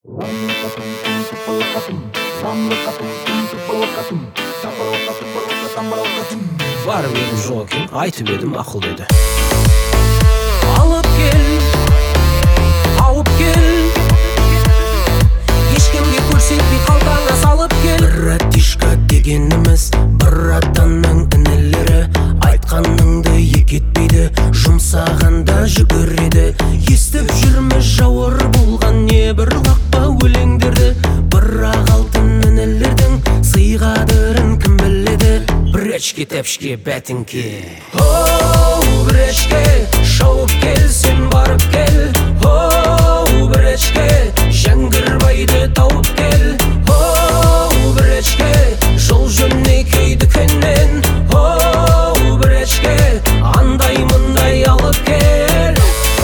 Барып едім жоқ екен, айтып едім ақыл деді. Алып кел, тауып кел, ешкімге көрсетпей қалтаңа салып кел. Братишка дегеніміз братанның інілері, айтқаныңды екі етпейді, жұмсағанда жүгіреді. Естіп жүрміз жауыр болған небір лақпа өлеңдерді, бірақ алтын інілердің сыйғадырын кім біледі. Бречке тәпшке бәтіңке, оу бречке, шауып кел, сен барып кел. Оу бречке, Жәңгірбайды тауып кел. Оу бречке, жол жөнекей дүкеннен. Оу бречке, андай мындай алып кел.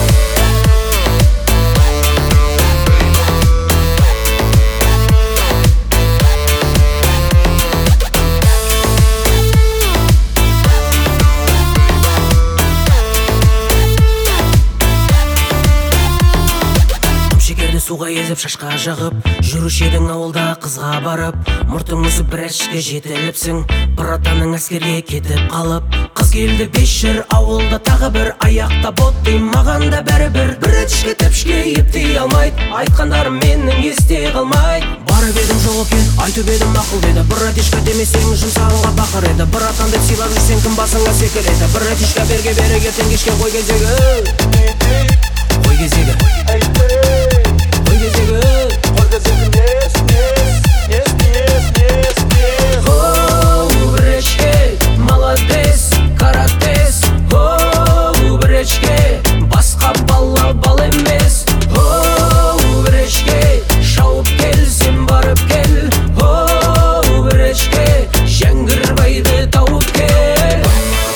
Суға езіп шашқа жағып, жүруші едің ауылда қызға барып. Мұртың өсіп бречке жетіліпсің, братаның әскерге кетіп қалып. Қыз келді 5 жыр ауылда тағы бір, аяқта боттай маған да бәрібір. Бречке тәпшке ептей алмайды, айтқандарым менің есте қалмайды. Барып едім жоқ екен, айтып едім ақыл деді. Братишка демесең жұмсағанға бақыр еді. Братан деп сыйлап жүрсең кім басыңа секіреді. Братишка берге бере ертең кешке қой кезегі, қой кезегі, оу бречке, молодец, каратес. Оу бречке, басқа бала бал емес. Оу бречке, шауып кел, сен барып кел. Оу бречке, Жәңгірбайды тауып кел.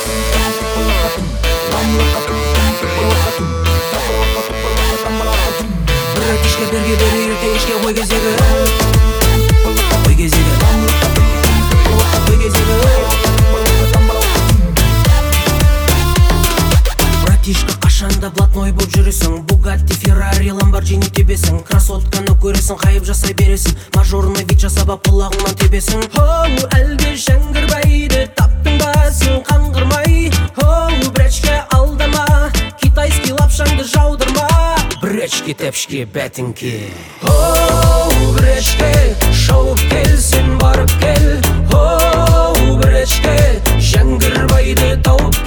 Братишка берге бере ертең кешке қой кезегі, қой кезегі, қой кезегі. Братишка қашанда блатной болып жүресің, Бугатти, Феррари, Ламборджини тебесің. Красотканы көресің, қайып жасай бересің, мажорный вид жасап құлағыңнан тебесің. Оу әлде Жәңгірбайды таптың ба сен қаңғырмай. Оу бречке алдама, китайский лапшаңды жаудырма. Бречке тәпшке бәтіңке, оу бречке, шауып кел, сен барып кел. Оу бречке, Жәңгірбайды тауып